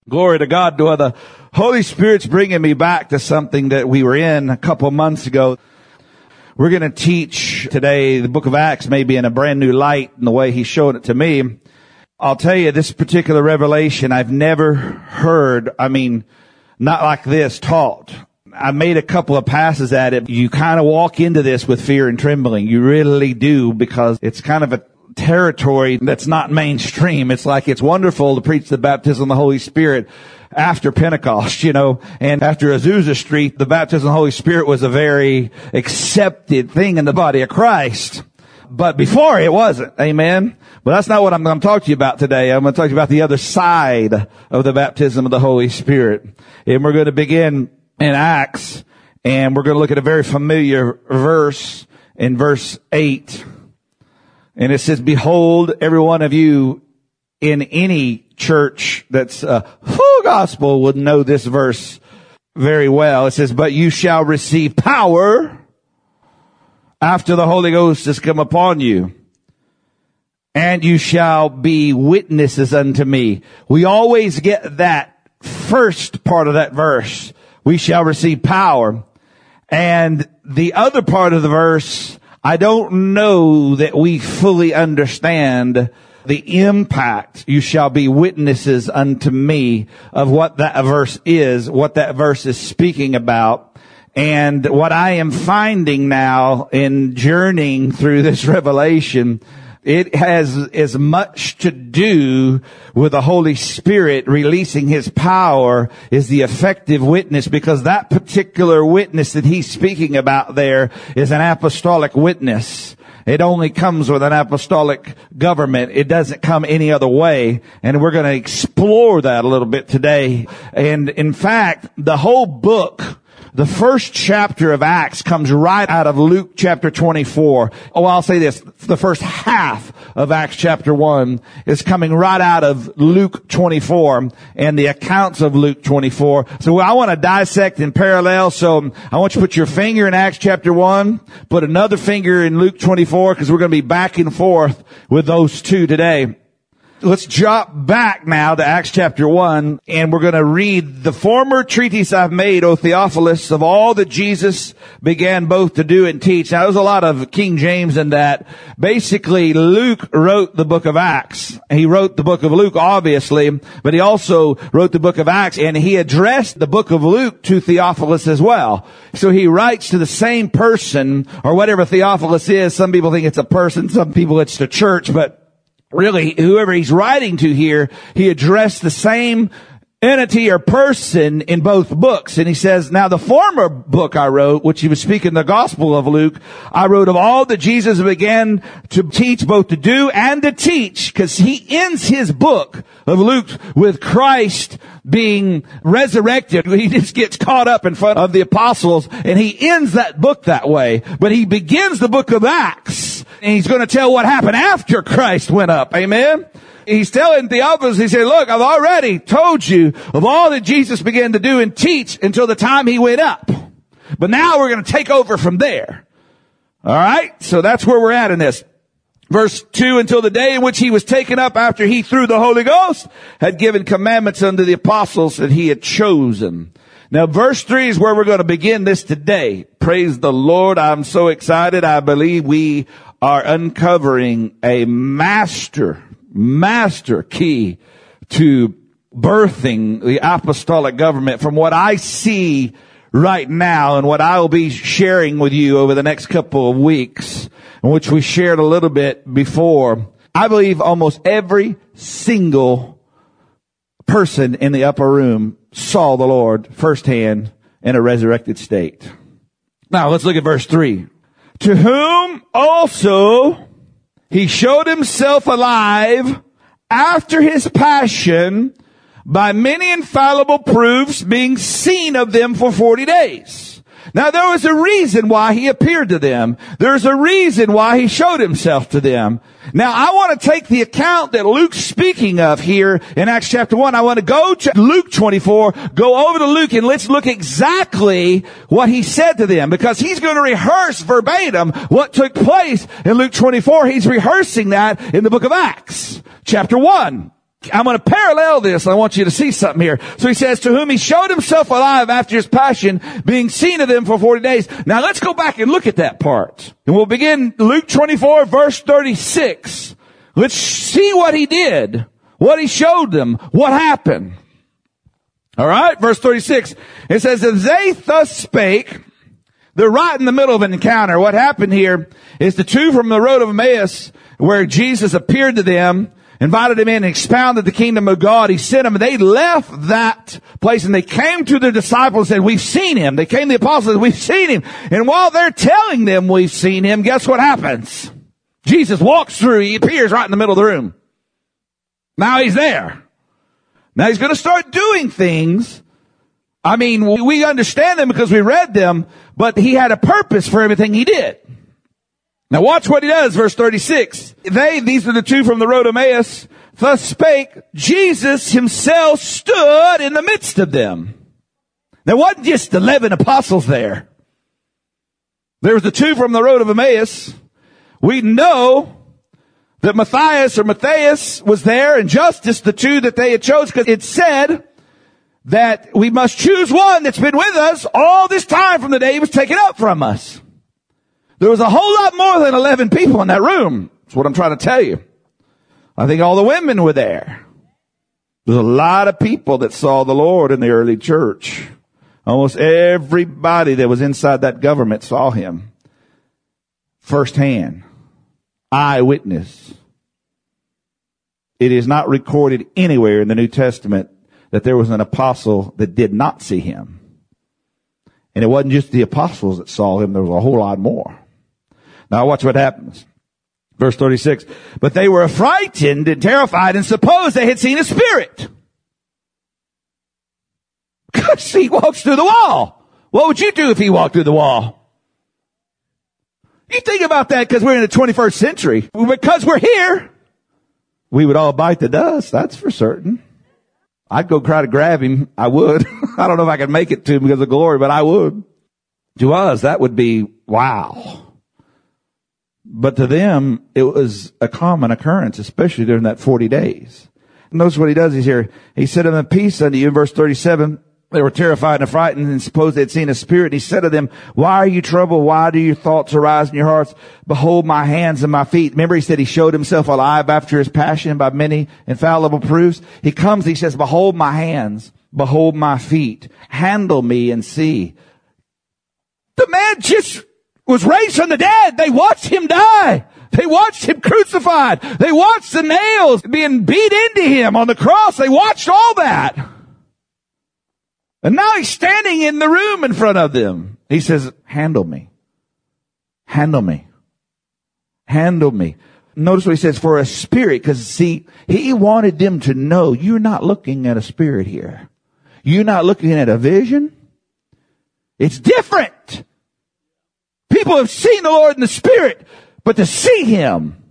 Glory to God. The Holy Spirit's bringing me back to something that we were in a couple months ago. We're going to teach today the book of Acts, maybe in a brand new light in the way He showed it to me. I'll tell you, this particular revelation I've never heard, not like this taught. I made a couple of passes at it. You kind of walk into this with fear and trembling. You really do, because it's kind of a territory that's not mainstream. It's like it's wonderful to preach the baptism of the Holy Spirit after Pentecost, and after Azusa Street, the baptism of the Holy Spirit was a very accepted thing in the body of Christ. But before it wasn't. Amen. But that's not what I'm going to talk to you about today. I'm going to talk to you about the other side of the baptism of the Holy Spirit. And we're going to begin in Acts, and we're going to look at a very familiar verse in verse 8. And it says, behold, every one of you in any church that's full gospel would know this verse very well. It says, but you shall receive power after the Holy Ghost has come upon you, and you shall be witnesses unto me. We always get that first part of that verse. We shall receive power. And the other part of the verse, I don't know that we fully understand the impact. You shall be witnesses unto me of what that verse is, what that verse is speaking about. And what I am finding now in journeying through this revelation, it has as much to do with the Holy Spirit releasing His power is the effective witness, because that particular witness that He's speaking about there is an apostolic witness. It only comes with an apostolic government. It doesn't come any other way. And we're going to explore that a little bit today. And in fact, the whole book, the first chapter of Acts comes right out of Luke chapter 24. Oh, I'll say this. The first half of Acts chapter 1 is coming right out of Luke 24 and the accounts of Luke 24. So I want to dissect in parallel. So I want you to put your finger in Acts chapter 1, put another finger in Luke 24, because we're going to be back and forth with those two today. Let's jump back now to Acts chapter 1, and we're going to read the former treatise I've made, O Theophilus, of all that Jesus began both to do and teach. Now, there's a lot of King James in that. Basically, Luke wrote the book of Acts. He wrote the book of Luke, obviously, but he also wrote the book of Acts, and he addressed the book of Luke to Theophilus as well. So he writes to the same person, or whatever Theophilus is. Some people think it's a person, some people it's the church, but really, whoever he's writing to here, he addressed the same entity or person in both books. And he says, now the former book I wrote, which he was speaking the gospel of Luke, I wrote of all that Jesus began to teach, both to do and to teach, because he ends his book of Luke with Christ being resurrected. He just gets caught up in front of the apostles, and he ends that book that way. But he begins the book of Acts, and he's going to tell what happened after Christ went up. Amen? He's telling Theophilus, he said, look, I've already told you of all that Jesus began to do and teach until the time he went up. But now we're going to take over from there. All right? So that's where we're at in this. Verse 2, until the day in which he was taken up after he, through the Holy Ghost, had given commandments unto the apostles that he had chosen. Now, verse 3 is where we're going to begin this today. Praise the Lord. I'm so excited. I believe we are uncovering a master key to birthing the apostolic government from what I see right now and what I will be sharing with you over the next couple of weeks, in which we shared a little bit before. I believe almost every single person in the upper room saw the Lord firsthand in a resurrected state. Now let's look at verse 3. To whom also he showed himself alive after his passion by many infallible proofs, being seen of them for 40 days. Now there was a reason why he appeared to them. There's a reason why he showed himself to them. Now I want to take the account that Luke's speaking of here in Acts chapter 1. I want to go to Luke 24, go over to Luke, and let's look exactly what he said to them, because he's going to rehearse verbatim what took place in Luke 24. He's rehearsing that in the book of Acts chapter 1. I'm going to parallel this. I want you to see something here. So he says, to whom he showed himself alive after his passion, being seen of them for 40 days. Now let's go back and look at that part. And we'll begin Luke 24, verse 36. Let's see what he did, what he showed them, what happened. All right, verse 36. It says, as they thus spake, they're right in the middle of an encounter. What happened here is the two from the road of Emmaus, where Jesus appeared to them, invited them in and expounded the kingdom of God. He sent them. They left that place and they came to their disciples and said, we've seen him. They came to the apostles, we've seen him. And while they're telling them we've seen him, guess what happens? Jesus walks through. He appears right in the middle of the room. Now he's there. Now he's going to start doing things. I mean, we understand them because we read them, but he had a purpose for everything he did. Now watch what he does, verse 36. These are the two from the road of Emmaus, thus spake, Jesus himself stood in the midst of them. There wasn't just 11 apostles there. There was the two from the road of Emmaus. We know that Matthias was there, and Justus, the two that they had chosen, because it said that we must choose one that's been with us all this time from the day he was taken up from us. There was a whole lot more than 11 people in that room. That's what I'm trying to tell you. I think all the women were there. There's a lot of people that saw the Lord in the early church. Almost everybody that was inside that government saw him firsthand. Eyewitness. It is not recorded anywhere in the New Testament that there was an apostle that did not see him. And it wasn't just the apostles that saw him. There was a whole lot more. Now watch what happens. Verse 36. But they were frightened and terrified and supposed they had seen a spirit. Because he walks through the wall. What would you do if he walked through the wall? You think about that because we're in the 21st century. Because we're here, we would all bite the dust. That's for certain. I'd go try to grab him. I would. I don't know if I could make it to him because of glory, but I would. To us, that would be wow. But to them, it was a common occurrence, especially during that 40 days. Notice what he does. He's here. He said to them, peace unto you, in verse 37. They were terrified and frightened and supposed they had seen a spirit. And he said to them, why are you troubled? Why do your thoughts arise in your hearts? Behold my hands and my feet. Remember, he said he showed himself alive after his passion by many infallible proofs. He comes, he says, behold my hands, behold my feet. Handle me and see. The man just was raised from the dead. They watched him die. They watched him crucified. They watched the nails being beat into him on the cross. They watched all that. And now he's standing in the room in front of them. He says, handle me. Handle me. Handle me. Notice what he says, for a spirit, because see, he wanted them to know you're not looking at a spirit here. You're not looking at a vision. It's different. People have seen the Lord in the Spirit, but to see him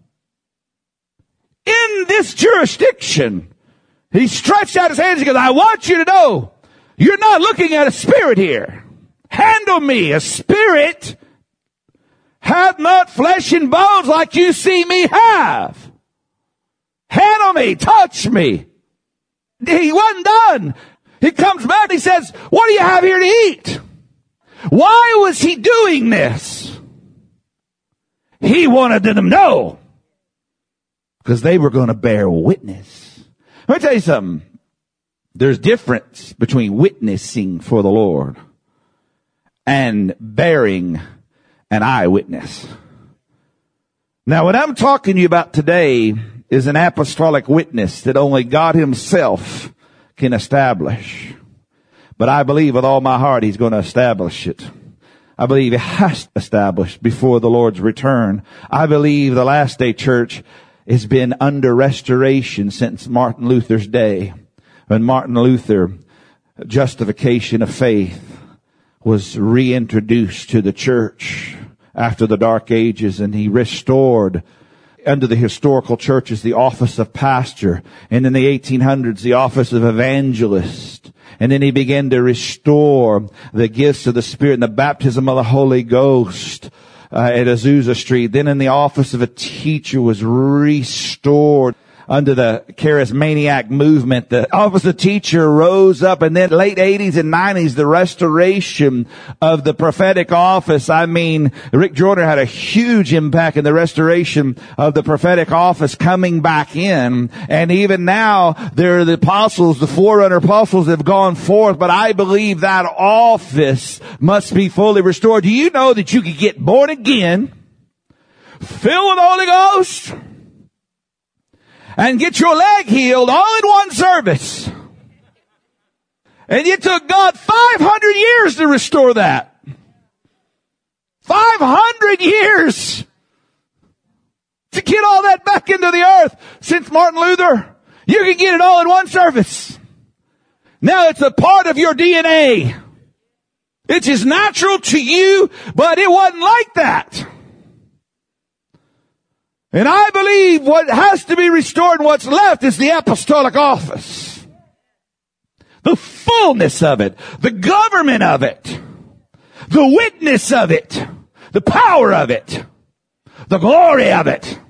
in this jurisdiction, he stretched out his hands and goes, I want you to know you're not looking at a spirit here. Handle me. A spirit hath not flesh and bones like you see me have. Handle me. Touch me. He wasn't done. He comes back and he says, what do you have here to eat? Why was he doing this? He wanted them to know because they were going to bear witness. Let me tell you something. There's difference between witnessing for the Lord and bearing an eyewitness. Now, what I'm talking to you about today is an apostolic witness that only God himself can establish. But I believe with all my heart he's going to establish it. I believe he has to establish before the Lord's return. I believe the last day church has been under restoration since Martin Luther's day. When Martin Luther, justification of faith, was reintroduced to the church after the Dark Ages, and he restored under the historical churches the office of pastor, and in the 1800s the office of evangelist. And then he began to restore the gifts of the Spirit and the baptism of the Holy Ghost at Azusa Street. Then in the office of a teacher was restored. under the charismatic movement. The office of teacher rose up, and then late 80s and 90s, the restoration of the prophetic office. I mean, Rick Joyner had a huge impact in the restoration of the prophetic office coming back in. And even now, there are the apostles, the forerunner apostles have gone forth, but I believe that office must be fully restored. Do you know that you could get born again, filled with the Holy Ghost, and get your leg healed all in one service? And it took God 500 years to restore that. 500 years to get all that back into the earth. Since Martin Luther, you can get it all in one service. Now it's a part of your DNA. It's as natural to you, but it wasn't like that. And I believe what has to be restored and what's left is the apostolic office. The fullness of it, the government of it, the witness of it, the power of it, the glory of it.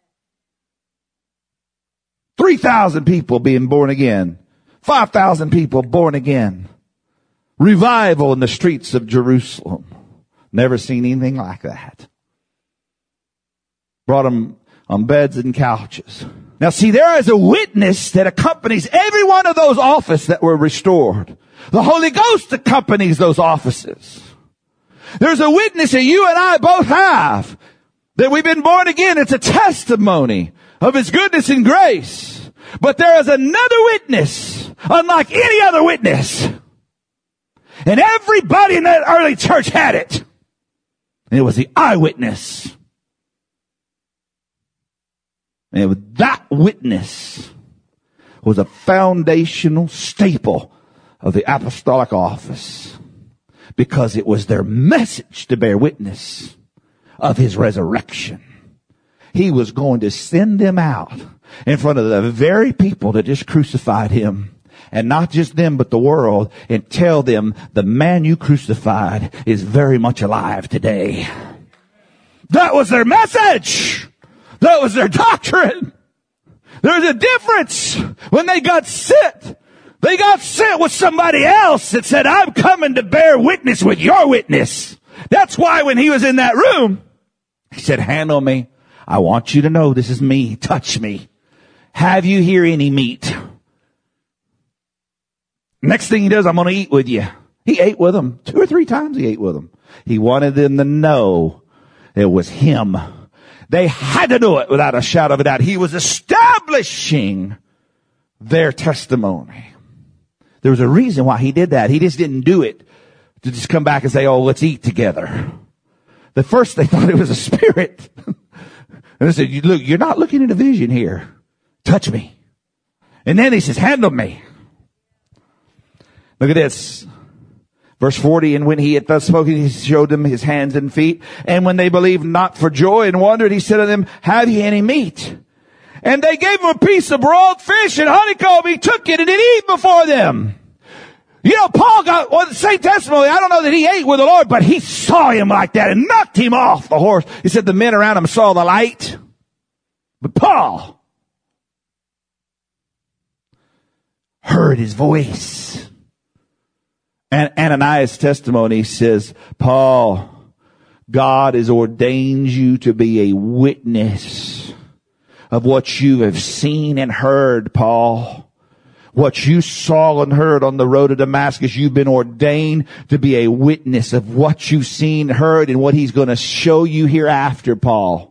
3,000 people being born again. 5,000 people born again. Revival in the streets of Jerusalem. Never seen anything like that. Brought them on beds and couches. Now see, there is a witness that accompanies every one of those offices that were restored. The Holy Ghost accompanies those offices. There's a witness that you and I both have, that we've been born again. It's a testimony of His goodness and grace. But there is another witness, unlike any other witness. And everybody in that early church had it. And it was the eyewitness. And that witness was a foundational staple of the apostolic office, because it was their message to bear witness of His resurrection. He was going to send them out in front of the very people that just crucified Him, and not just them but the world, and tell them the man you crucified is very much alive today. That was their message. That was their doctrine. There's a difference. When they got sent with somebody else that said, I'm coming to bear witness with your witness. That's why when He was in that room, He said, handle me. I want you to know this is me. Touch me. Have you here any meat? Next thing He does, I'm going to eat with you. He ate with them. 2 or 3 times He ate with them. He wanted them to know it was Him. They had to know it without a shadow of a doubt. He was establishing their testimony. There was a reason why He did that. He just didn't do it to just come back and say, oh, let's eat together. At first they thought it was a spirit. And they said, look, you're not looking at a vision here. Touch me. And then He says, handle me. Look at this. Verse 40, and when He had thus spoken, He showed them His hands and feet. And when they believed not for joy and wondered, He said to them, have ye any meat? And they gave Him a piece of broiled fish and honeycomb. He took it and did eat before them. You know, Paul got the same testimony. I don't know that he ate with the Lord, but he saw Him like that and knocked him off the horse. He said the men around him saw the light. But Paul heard His voice. And Ananias' testimony says, Paul, God has ordained you to be a witness of what you have seen and heard, Paul. What you saw and heard on the road to Damascus, you've been ordained to be a witness of what you've seen, heard, and what He's going to show you hereafter, Paul.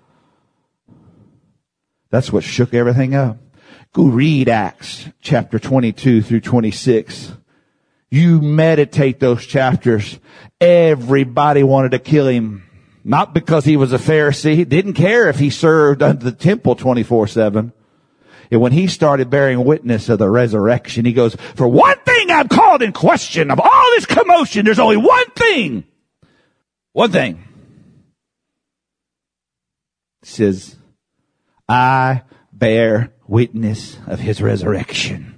That's what shook everything up. Go read Acts chapter 22 through 26. You meditate those chapters. Everybody wanted to kill Him. Not because he was a Pharisee. He didn't care if he served under the temple 24/7. And when he started bearing witness of the resurrection, he goes, for one thing I'm called in question. Of all this commotion, there's only one thing. One thing. It says, I bear witness of His resurrection.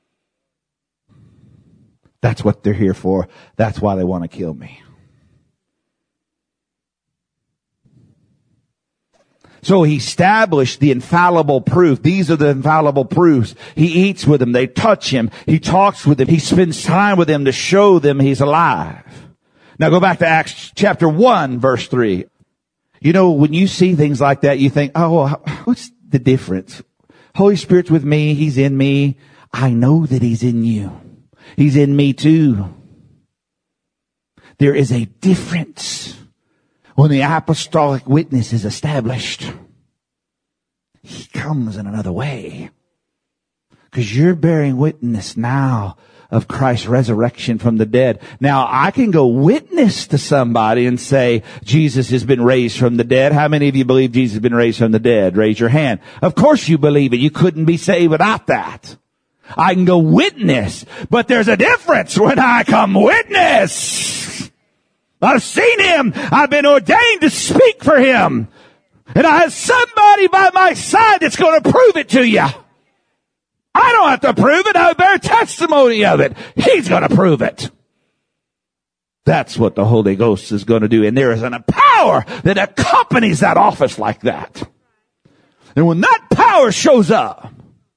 That's what they're here for. That's why they want to kill me. So he established the infallible proof. These are the infallible proofs. He eats with them. They touch him. He talks with them. He spends time with them to show them he's alive. Now go back to Acts chapter 1, verse 3. You know, when you see things like that, you think, oh, well, what's the difference? Holy Spirit's with me. He's in me. I know that he's in you. He's in me too. There is a difference when the apostolic witness is established. He comes in another way. Because you're bearing witness now of Christ's resurrection from the dead. Now, I can go witness to somebody and say, Jesus has been raised from the dead. How many of you believe Jesus has been raised from the dead? Raise your hand. Of course you believe it. You couldn't be saved without that. I can go witness, but there's a difference when I come witness. I've seen him. I've been ordained to speak for him. And I have somebody by my side that's going to prove it to you. I don't have to prove it. I bear testimony of it. He's going to prove it. That's what the Holy Ghost is going to do. And there is a power that accompanies that office like that. And when that power shows up,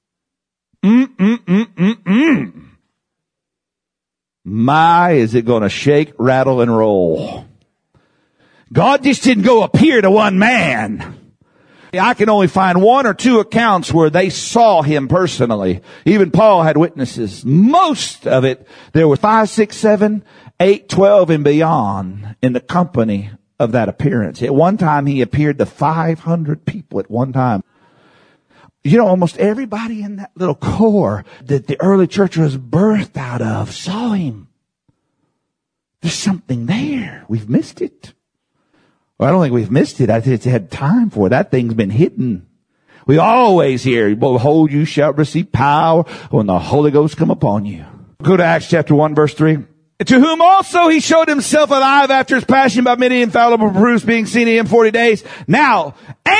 my, is it going to shake, rattle, and roll. God just didn't go appear to one man. I can only find 1 or 2 accounts where they saw him personally. Even Paul had witnesses. Most of it, there were 5, 6, 7, 8, 12, and beyond in the company of that appearance. At one time, he appeared to 500 people at one time. You know, almost everybody in that little core that the early church was birthed out of saw him. There's something there. We've missed it. Well, I don't think we've missed it. I think it's had time for it. That thing's been hidden. We always hear, behold, you shall receive power when the Holy Ghost come upon you. Go to Acts chapter 1, verse 3. To whom also he showed himself alive after his passion by many infallible proofs being seen in him 40 days. Now,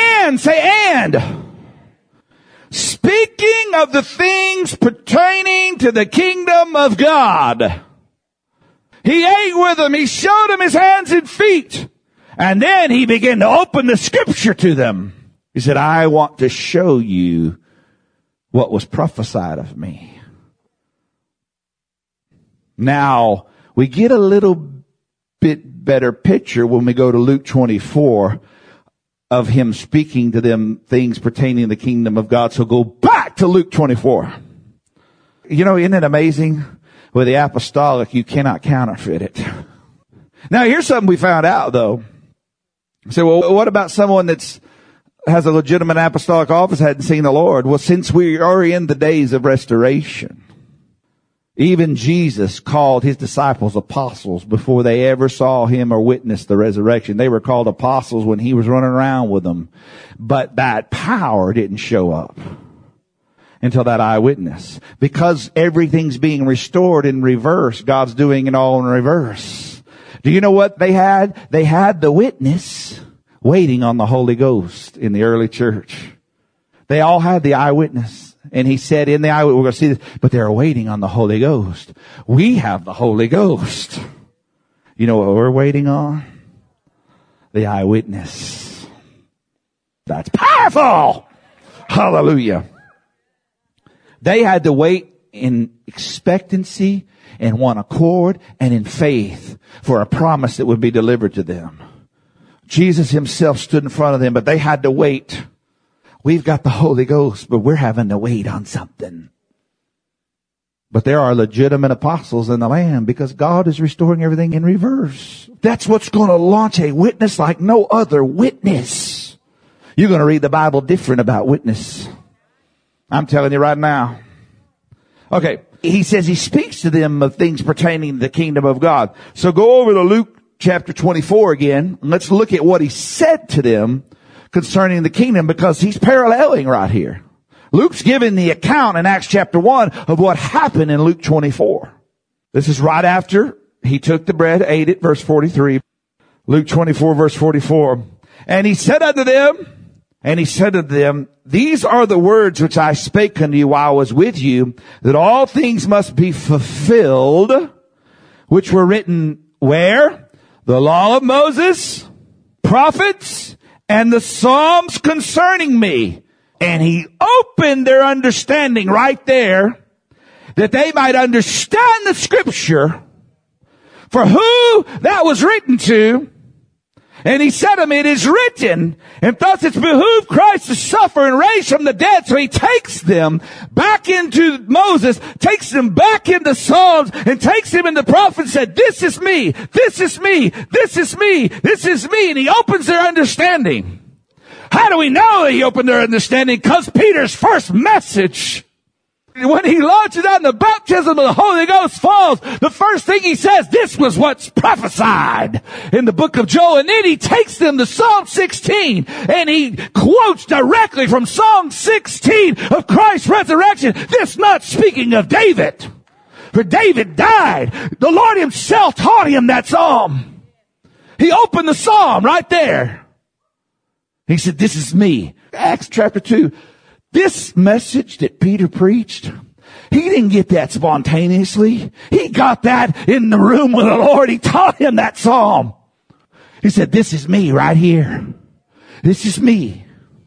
speaking of the things pertaining to the kingdom of God. He ate with them. He showed them his hands and feet. And then he began to open the scripture to them. He said, I want to show you what was prophesied of me. Now, we get a little bit better picture when we go to Luke 24 of him speaking to them things pertaining to the kingdom of God. So go back to Luke 24. You know, isn't it amazing? With the apostolic, you cannot counterfeit it. Now, here's something we found out, though. So, well, what about someone that's has a legitimate apostolic office, hadn't seen the Lord? Well, since we are in the days of restoration, even Jesus called his disciples apostles before they ever saw him or witnessed the resurrection. They were called apostles when he was running around with them. But that power didn't show up until that eyewitness. Because everything's being restored in reverse. God's doing it all in reverse. Do you know what they had? They had the witness waiting on the Holy Ghost in the early church. They all had the eyewitness. And he said in the eyewitness, we're going to see this, but they're waiting on the Holy Ghost. We have the Holy Ghost. You know what we're waiting on? The eyewitness. That's powerful! Hallelujah. They had to wait in expectancy and one accord and in faith for a promise that would be delivered to them. Jesus himself stood in front of them, but they had to wait. We've got the Holy Ghost, but we're having to wait on something. But there are legitimate apostles in the land because God is restoring everything in reverse. That's what's going to launch a witness like no other witness. You're going to read the Bible different about witness. I'm telling you right now. Okay. He says he speaks to them of things pertaining to the kingdom of God. So go over to Luke chapter 24 again. And let's look at what he said to them concerning the kingdom, because he's paralleling right here. Luke's giving the account in Acts chapter 1 of what happened in Luke 24. This is right after he took the bread, ate it, verse 43. Luke 24, verse 44. And he said unto them, these are the words which I spake unto you while I was with you, that all things must be fulfilled, which were written where? The law of Moses, prophets, and the Psalms concerning me. And he opened their understanding right there, that they might understand the scripture for who that was written to. And he said to me, it is written, and thus it's behooved Christ to suffer and raise from the dead. So he takes them back into Moses, takes them back into Psalms, and takes them into the prophets and said, this is me, this is me, this is me, this is me. And he opens their understanding. How do we know that he opened their understanding? Because Peter's first message, when he launches out and the baptism of the Holy Ghost falls, the first thing he says, this was what's prophesied in the book of Joel. And then he takes them to Psalm 16 and he quotes directly from Psalm 16 of Christ's resurrection. This not speaking of David, for David died. The Lord himself taught him that psalm. He opened the psalm right there. He said, this is me. Acts chapter 2. This message that Peter preached, he didn't get that spontaneously. He got that in the room with the Lord. He taught him that psalm. He said, this is me right here. This is me.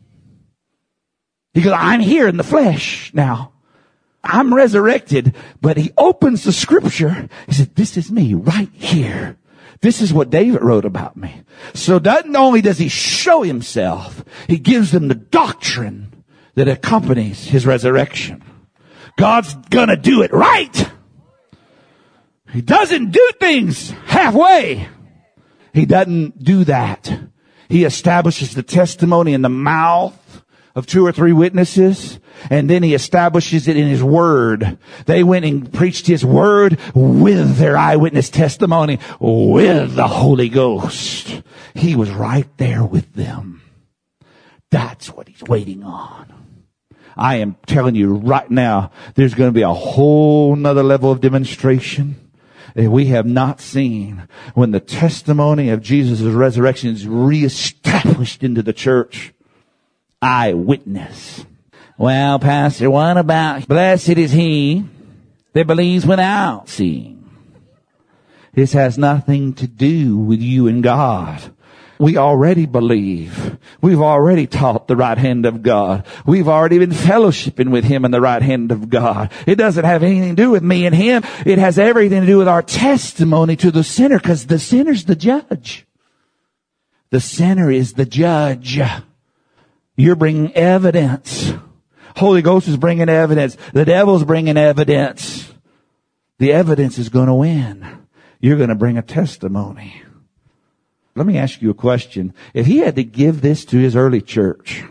He goes, I'm here in the flesh now. I'm resurrected. But he opens the scripture. He said, this is me right here. This is what David wrote about me. So not only does he show himself, he gives them the doctrine that accompanies his resurrection. God's gonna do it right. He doesn't do things halfway. He doesn't do that. He establishes the testimony in the mouth of 2 or 3 witnesses, and then he establishes it in his word. They went and preached his word with their eyewitness testimony, with the Holy Ghost. He was right there with them. That's what he's waiting on. I am telling you right now, there's going to be a whole nother level of demonstration that we have not seen when the testimony of Jesus' resurrection is reestablished into the church. Eyewitness. Well, Pastor, what about blessed is he that believes without seeing? This has nothing to do with you and God. We already believe. We've already taught the right hand of God. We've already been fellowshipping with him in the right hand of God. It doesn't have anything to do with me and him. It has everything to do with our testimony to the sinner, because the sinner's the judge. The sinner is the judge. You're bringing evidence. Holy Ghost is bringing evidence. The devil's bringing evidence. The evidence is going to win. You're going to bring a testimony. Let me ask you a question. If he had to give this to his early church,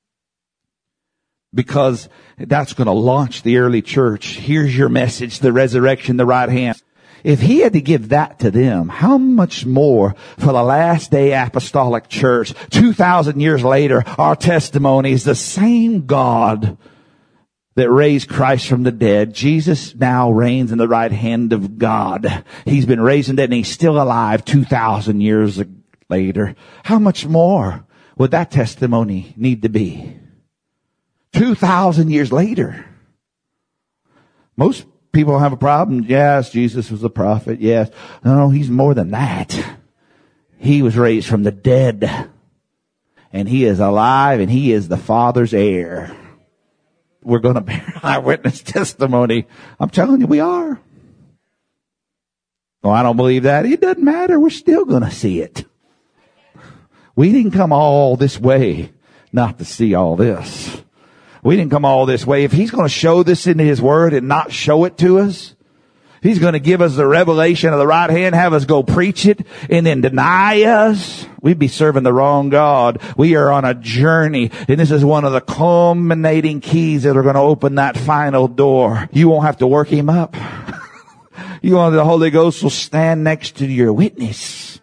because that's going to launch the early church, here's your message, the resurrection, the right hand. If he had to give that to them, how much more for the last day apostolic church? 2,000 years later, our testimony is the same God that raised Christ from the dead. Jesus now reigns in the right hand of God. He's been raised from the dead and he's still alive 2,000 years later. How much more would that testimony need to be? 2,000 years later. Most people have a problem. Yes, Jesus was a prophet. Yes. No, he's more than that. He was raised from the dead. And he is alive and he is the Father's heir. We're going to bear eyewitness testimony. I'm telling you, we are. Oh, I don't believe that. It doesn't matter. We're still going to see it. We didn't come all this way not to see all this. We didn't come all this way. If he's going to show this in his word and not show it to us, he's going to give us the revelation of the right hand, have us go preach it, and then deny us. We'd be serving the wrong God. We are on a journey, and this is one of the culminating keys that are going to open that final door. You won't have to work him up. The Holy Ghost will stand next to your witness.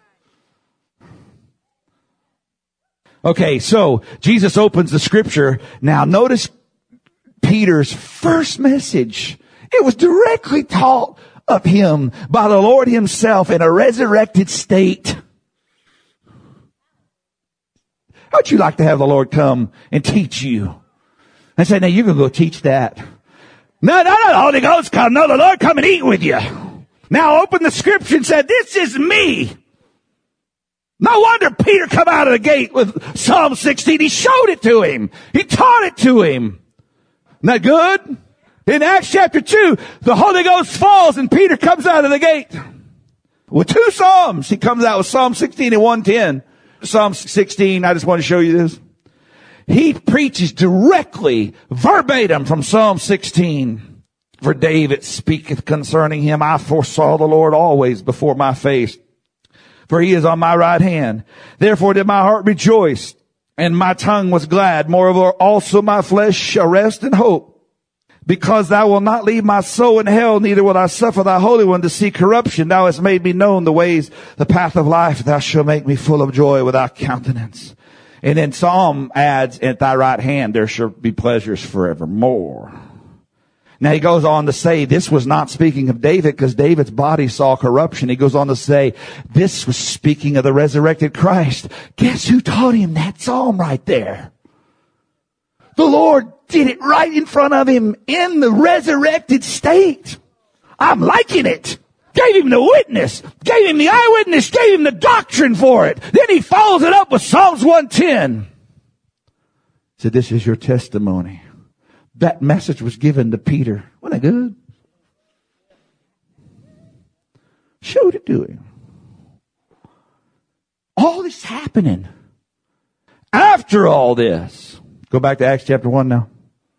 Okay, so Jesus opens the scripture. Now notice Peter's first message. It was directly taught of him by the Lord himself in a resurrected state. How'd you like to have the Lord come and teach you? And say, now you're going to go teach that. No, the Holy Ghost come. No, the Lord come and eat with you. Now open the scripture and say, this is me. No wonder Peter come out of the gate with Psalm 16. He showed it to him. He taught it to him. Isn't that good? In Acts chapter 2, the Holy Ghost falls and Peter comes out of the gate with 2 Psalms. He comes out with Psalm 16 and 110. Psalm 16, I just want to show you this. He preaches directly, verbatim from Psalm 16. For David speaketh concerning him, I foresaw the Lord always before my face. For he is on my right hand. Therefore did my heart rejoice, and my tongue was glad. Moreover also my flesh shall rest in hope. Because thou wilt not leave my soul in hell, neither will I suffer thy Holy One to see corruption. Thou hast made me known the ways, the path of life. Thou shalt make me full of joy without countenance. And then Psalm adds, at thy right hand there shall be pleasures forevermore. Now he goes on to say, this was not speaking of David because David's body saw corruption. He goes on to say, this was speaking of the resurrected Christ. Guess who taught him that psalm right there? The Lord did it right in front of him in the resurrected state. I'm liking it. Gave him the witness, gave him the eyewitness, gave him the doctrine for it. Then he follows it up with Psalms 110. So this is your testimony. That message was given to Peter. Wasn't that good? Showed it to him. All this happening. After all this. Go back to Acts chapter 1 now.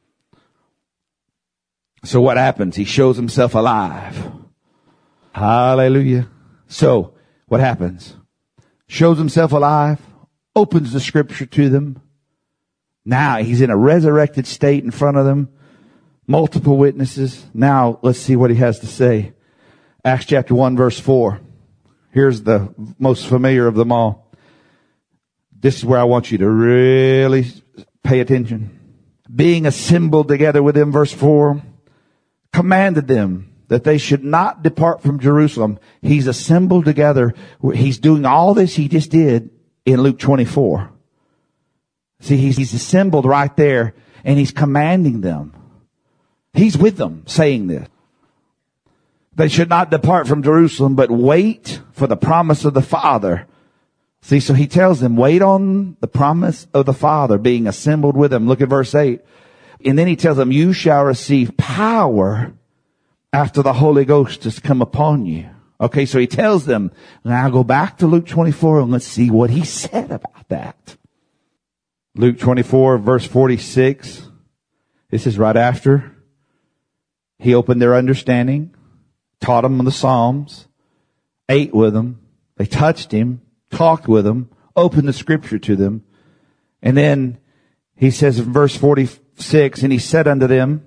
So what happens? He shows himself alive. Hallelujah. So what happens? Shows himself alive. Opens the scripture to them. Now he's in a resurrected state in front of them. Multiple witnesses. Now let's see what he has to say. Acts chapter 1 verse 4. Here's the most familiar of them all. This is where I want you to really pay attention. Being assembled together with them, verse 4, commanded them that they should not depart from Jerusalem. He's assembled together. He's doing all this he just did in Luke 24. See, he's assembled right there and he's commanding them. He's with them saying this. They should not depart from Jerusalem, but wait for the promise of the Father. See, so he tells them, wait on the promise of the Father being assembled with them. Look at verse 8. And then he tells them, you shall receive power after the Holy Ghost has come upon you. Okay, so he tells them, now go back to Luke 24 and let's see what he said about that. Luke 24 verse 46. This is right after he opened their understanding, taught them the Psalms, ate with them. They touched him, talked with them, opened the scripture to them. And then he says in verse 46, and he said unto them,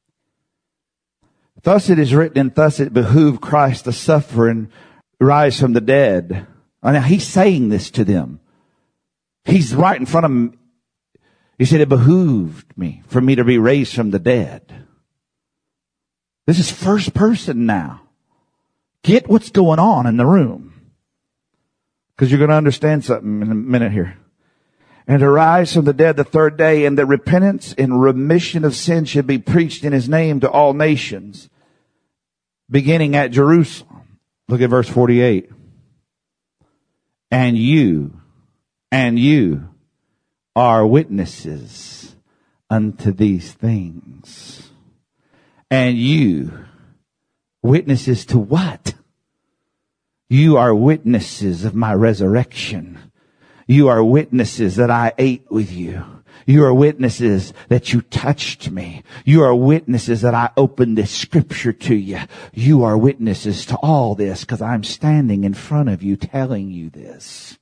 thus it is written, and thus it behooved Christ to suffer and rise from the dead. Now he's saying this to them. He's right in front of them. He said, it behooved me for me to be raised from the dead. This is first person now. Get what's going on in the room. Because you're going to understand something in a minute here. And to rise from the dead the third day, and that repentance and remission of sin should be preached in his name to all nations, beginning at Jerusalem. Look at verse 48. And you are witnesses unto these things. And you, witnesses to what? You are witnesses of my resurrection. You are witnesses that I ate with you. You are witnesses that you touched me. You are witnesses that I opened this scripture to you. You are witnesses to all this because I'm standing in front of you telling you this.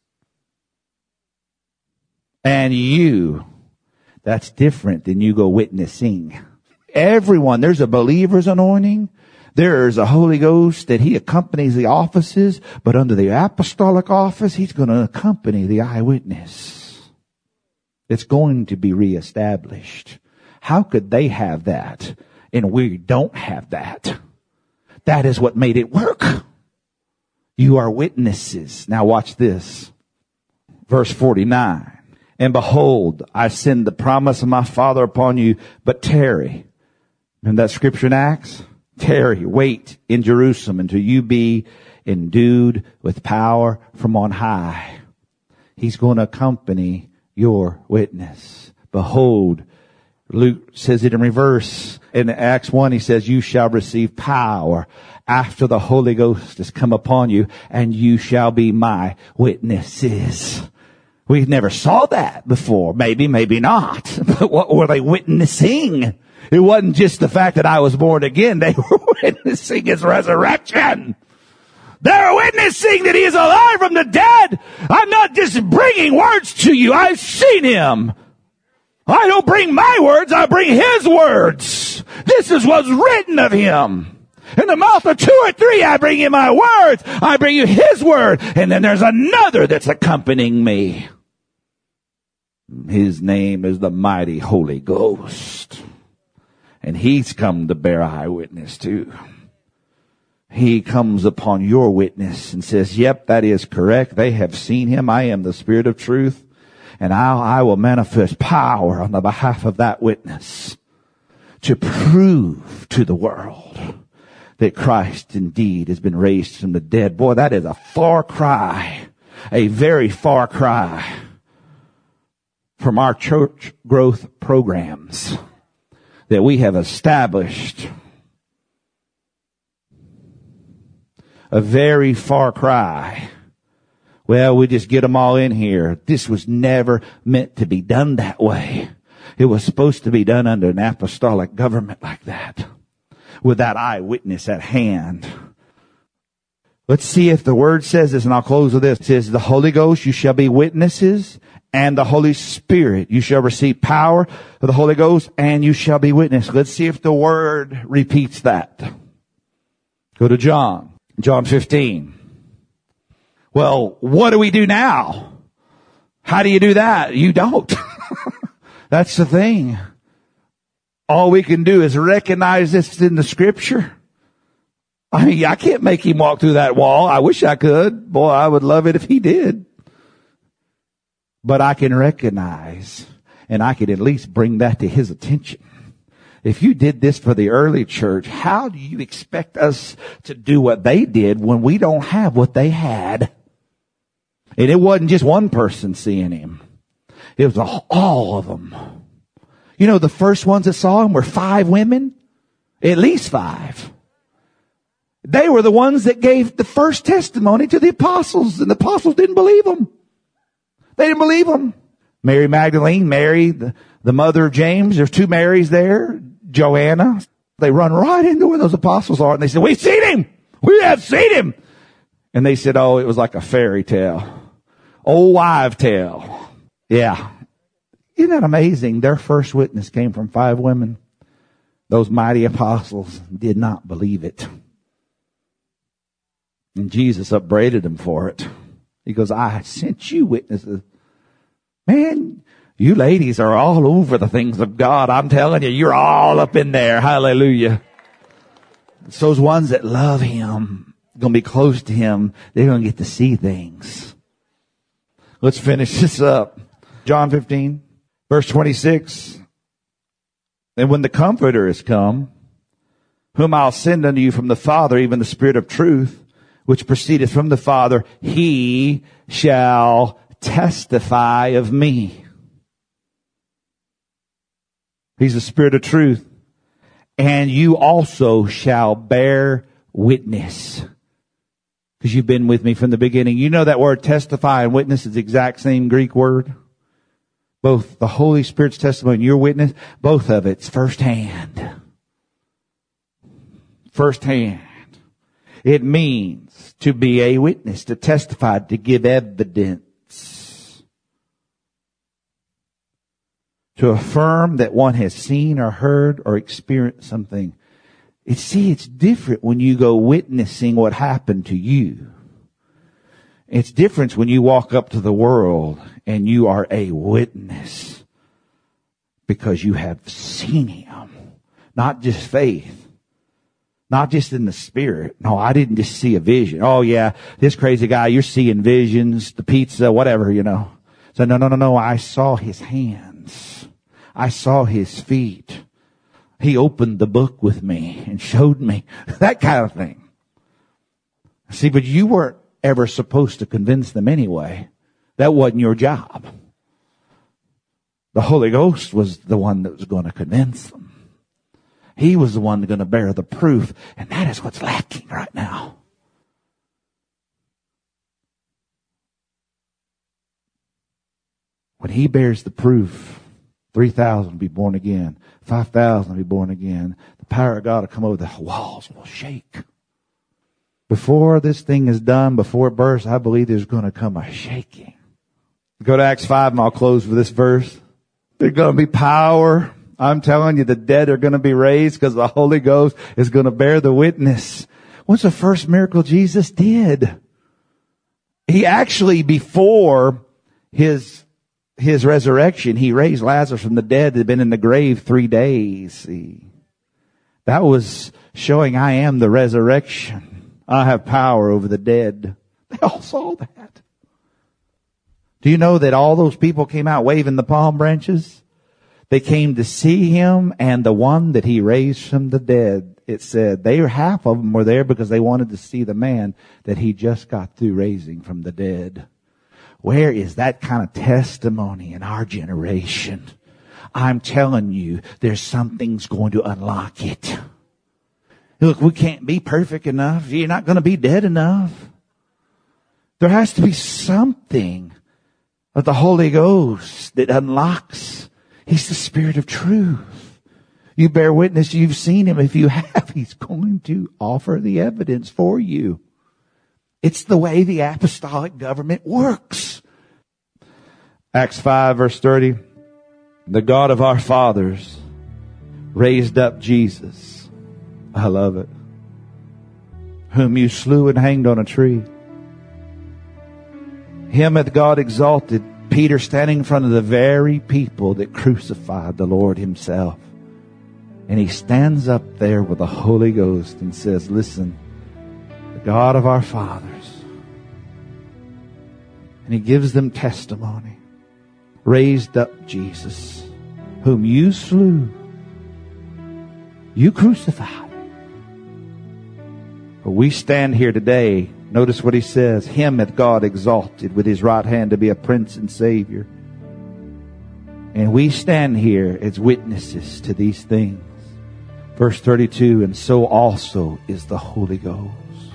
And you, that's different than you go witnessing. Everyone, there's a believer's anointing. There's a Holy Ghost that he accompanies the offices, but under the apostolic office, he's going to accompany the eyewitness. It's going to be reestablished. How could they have that and we don't have that? That is what made it work. You are witnesses. Now watch this. Verse 49. And behold, I send the promise of my Father upon you, but tarry. Remember that scripture in Acts? Tarry, wait in Jerusalem until you be endued with power from on high. He's going to accompany your witness. Behold, Luke says it in reverse. In Acts 1, he says, you shall receive power after the Holy Ghost has come upon you, and you shall be my witnesses. We never saw that before. Maybe, maybe not. But what were they witnessing? It wasn't just the fact that I was born again. They were witnessing his resurrection. They're witnessing that he is alive from the dead. I'm not just bringing words to you. I've seen him. I don't bring my words. I bring his words. This is what's written of him. In the mouth of 2 or 3, I bring you my words. I bring you his word. And then there's another that's accompanying me. His name is the mighty Holy Ghost. And he's come to bear eyewitness too. He comes upon your witness and says, yep, that is correct. They have seen him. I am the Spirit of truth. And I will manifest power on the behalf of that witness to prove to the world that Christ indeed has been raised from the dead. Boy, that is a far cry, a very far cry from our church growth programs that we have established. A very far cry. Well, we just get them all in here. This was never meant to be done that way. It was supposed to be done under an apostolic government like that, with that eyewitness at hand. Let's see if the word says this, and I'll close with this. It says, the Holy Ghost, you shall be witnesses, and the Holy Spirit, you shall receive power of the Holy Ghost, and you shall be witnesses. Let's see if the word repeats that. Go to John 15. Well, what do we do now? How do you do that? You don't. That's the thing. All we can do is recognize this in the scripture. I mean, I can't make him walk through that wall. I wish I could. Boy, I would love it if he did. But I can recognize, and I can at least bring that to his attention. If you did this for the early church, how do you expect us to do what they did when we don't have what they had? And it wasn't just one person seeing him. It was all of them. You know, the first ones that saw him were 5 women. At least 5. They were the ones that gave the first testimony to the apostles, and the apostles didn't believe them. They didn't believe them. Mary Magdalene, Mary, the mother of James. There's 2 Marys there. Joanna. They run right into where those apostles are, and they said, we've seen him. We have seen him. And they said, oh, it was like a fairy tale. Old wives' tale. Yeah. Isn't that amazing? Their first witness came from 5 women. Those mighty apostles did not believe it. And Jesus upbraided them for it. He goes, I sent you witnesses. Man, you ladies are all over the things of God. I'm telling you, you're all up in there. Hallelujah. It's those ones that love him, going to be close to him. They're going to get to see things. Let's finish this up. John 15, verse 26. And when the Comforter is come, whom I'll send unto you from the Father, even the Spirit of truth, which proceedeth from the Father, he shall testify of me. He's the Spirit of truth. And you also shall bear witness. Because you've been with me from the beginning. You know that word testify and witness is the exact same Greek word. Both the Holy Spirit's testimony and your witness, both of it's firsthand. Firsthand. It means to be a witness, to testify, to give evidence. To affirm that one has seen or heard or experienced something. It's different when you go witnessing what happened to you. It's different when you walk up to the world and you are a witness because you have seen him. Not just faith. Not just in the spirit. No, I didn't just see a vision. Oh yeah, this crazy guy, you're seeing visions, the pizza, whatever, you know. So no, I saw his hands. I saw his feet. He opened the book with me and showed me that kind of thing. See, but you weren't ever supposed to convince them anyway. That wasn't your job. The Holy Ghost was the one that was going to convince them. He was the one going to bear the proof. And that is what's lacking right now. When he bears the proof, 3,000 will be born again. 5,000 will be born again. The power of God will come over. The walls will shake. Before this thing is done, before it bursts, I believe there's going to come a shaking. Go to Acts 5 and I'll close with this verse. There's going to be power. I'm telling you, the dead are going to be raised because the Holy Ghost is going to bear the witness. What's the first miracle Jesus did? He actually, before his resurrection, he raised Lazarus from the dead that had been in the grave 3 days. See, that was showing I am the resurrection. I have power over the dead. They all saw that. Do you know that all those people came out waving the palm branches? They came to see him and the one that he raised from the dead. It said half of them were there because they wanted to see the man that he just got through raising from the dead. Where is that kind of testimony in our generation? I'm telling you, there's something's going to unlock it. Look, we can't be perfect enough. You're not going to be dead enough. There has to be something of the Holy Ghost that unlocks. He's the Spirit of truth. You bear witness, you've seen him. If you have, he's going to offer the evidence for you. It's the way the apostolic government works. Acts 5 verse 30. The God of our fathers raised up Jesus. I love it. Whom you slew and hanged on a tree. Him hath God exalted. Peter standing in front of the very people that crucified the Lord himself. And he stands up there with the Holy Ghost and says, listen, the God of our fathers. And he gives them testimony. Raised up Jesus, whom you slew. You crucified. But we stand here today. Notice what he says. Him hath God exalted with his right hand to be a prince and savior. And we stand here as witnesses to these things. Verse 32, and so also is the Holy Ghost.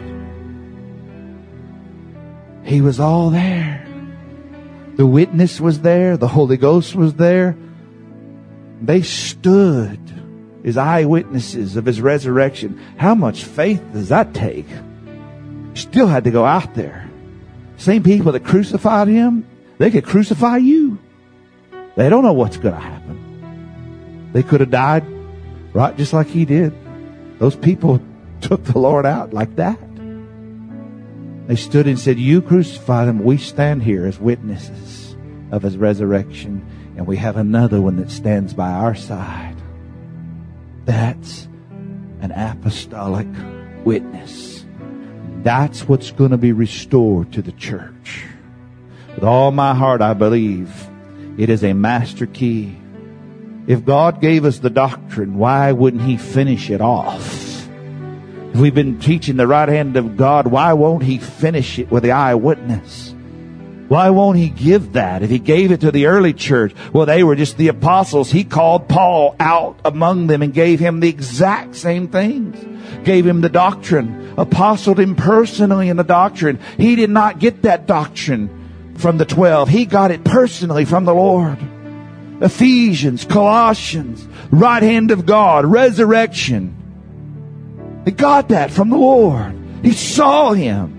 He was all there. The witness was there. The Holy Ghost was there. They stood as eyewitnesses of his resurrection. How much faith does that take? Still had to go out there. Same people that crucified him, they could crucify you. They don't know what's going to happen. They could have died right just like he did. Those people took the Lord out like that. They stood and said, you crucified him. We stand here as witnesses of his resurrection. And we have another one that stands by our side. That's an apostolic witness. That's what's going to be restored to the church. With all my heart, I believe it is a master key. If God gave us the doctrine, why wouldn't he finish it off? If we've been teaching the right hand of God, why won't he finish it with the eyewitness? Why won't he give that? If he gave it to the early church, well, they were just the apostles. He called Paul out among them and gave him the exact same things. Gave him the doctrine. Apostled him personally in the doctrine. He did not get that doctrine from the 12. He got it personally from the Lord. Ephesians, Colossians, right hand of God, resurrection. He got that from the Lord. He saw him.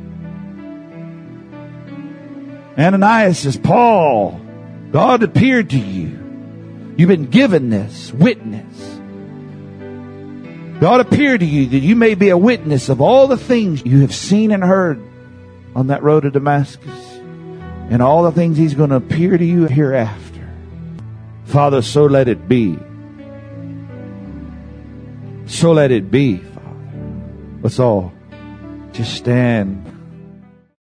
Ananias says, Paul, God appeared to you. You've been given this witness. God appeared to you that you may be a witness of all the things you have seen and heard on that road to Damascus. And all the things he's going to appear to you hereafter. Father, so let it be. So let it be, Father. Let's all just stand